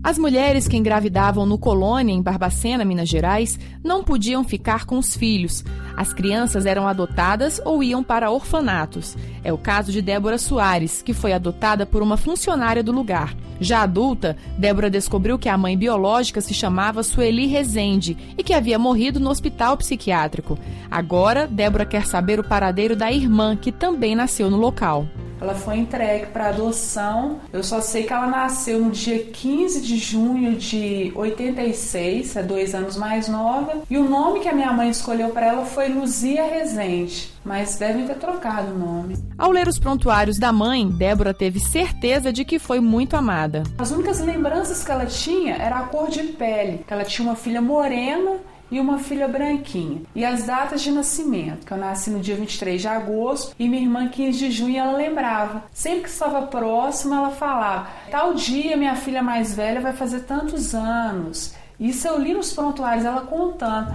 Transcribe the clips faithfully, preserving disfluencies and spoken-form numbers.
As mulheres que engravidavam no Colônia, em Barbacena, Minas Gerais, não podiam ficar com os filhos. As crianças eram adotadas ou iam para orfanatos. É o caso de Débora Soares, que foi adotada por uma funcionária do lugar. Já adulta, Débora descobriu que a mãe biológica se chamava Sueli Rezende e que havia morrido no hospital psiquiátrico. Agora, Débora quer saber o paradeiro da irmã, que também nasceu no local. Ela foi entregue para adoção. Eu só sei que ela nasceu no dia quinze de junho de oitenta e seis, é dois anos mais nova. E o nome que a minha mãe escolheu para ela foi Luzia Rezende, mas devem ter trocado o nome. Ao ler os prontuários da mãe, Débora teve certeza de que foi muito amada. As únicas lembranças que ela tinha era a cor de pele, que ela tinha uma filha morena e uma filha branquinha. E as datas de nascimento, que eu nasci no dia vinte e três de agosto e minha irmã quinze de junho, ela lembrava. Sempre que estava próxima, ela falava: tal dia minha filha mais velha vai fazer tantos anos. Isso eu li nos prontuários, ela contando.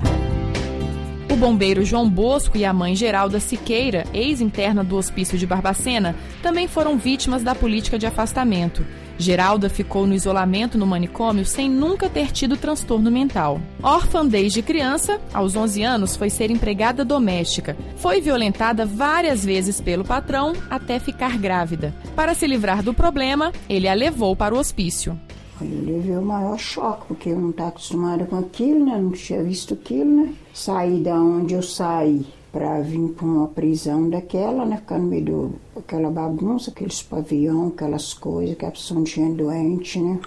O bombeiro João Bosco e a mãe Geralda Siqueira, ex-interna do Hospício de Barbacena, também foram vítimas da política de afastamento. Geralda ficou no isolamento no manicômio sem nunca ter tido transtorno mental. Órfã desde criança, aos onze anos foi ser empregada doméstica. Foi violentada várias vezes pelo patrão até ficar grávida. Para se livrar do problema, ele a levou para o hospício. Eu levei o maior choque, porque eu não estava acostumada com aquilo, né? Não tinha visto aquilo, né? Saí da onde eu saí para vir para uma prisão daquela, né? Ficar no meio daquela bagunça, aqueles pavião, aquelas coisas, que a pessoa não tinha doente, né?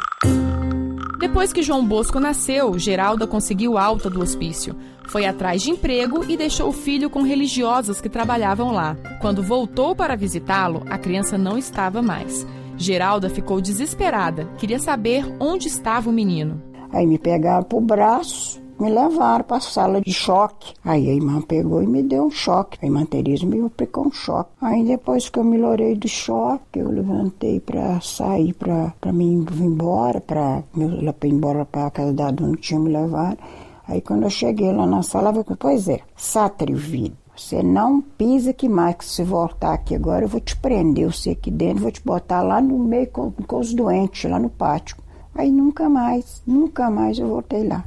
Depois que João Bosco nasceu, Geralda conseguiu alta do hospício. Foi atrás de emprego e deixou o filho com religiosas que trabalhavam lá. Quando voltou para visitá-lo, a criança não estava mais. Geralda ficou desesperada, queria saber onde estava o menino. Aí me pegaram pro braço, me levaram para a sala de choque. Aí a irmã pegou e me deu um choque. A irmã Tereza me aplicou um choque. Aí depois que eu melhorei do choque, eu levantei para sair, para mim ir embora, para ir embora para a casa da dona que tinha me levado. Aí quando eu cheguei lá na sala, eu falei: pois é, satrevido. Você não pisa aqui mais, que se voltar aqui agora eu vou te prender, você aqui dentro, vou te botar lá no meio com, com os doentes, lá no pátio. Aí nunca mais, nunca mais eu voltei lá.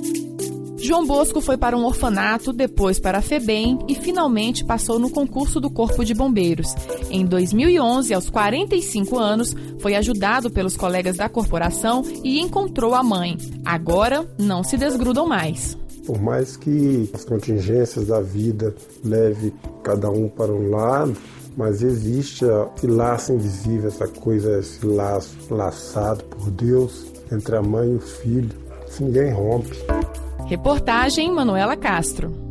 João Bosco foi para um orfanato, depois para a FEBEM e finalmente passou no concurso do Corpo de Bombeiros. Em dois mil e onze, aos quarenta e cinco anos, foi ajudado pelos colegas da corporação e encontrou a mãe. Agora não se desgrudam mais. Por mais que as contingências da vida leve cada um para um lado, mas existe esse laço invisível, essa coisa, esse laço laçado por Deus entre a mãe e o filho. Isso ninguém rompe. Reportagem Manuela Castro.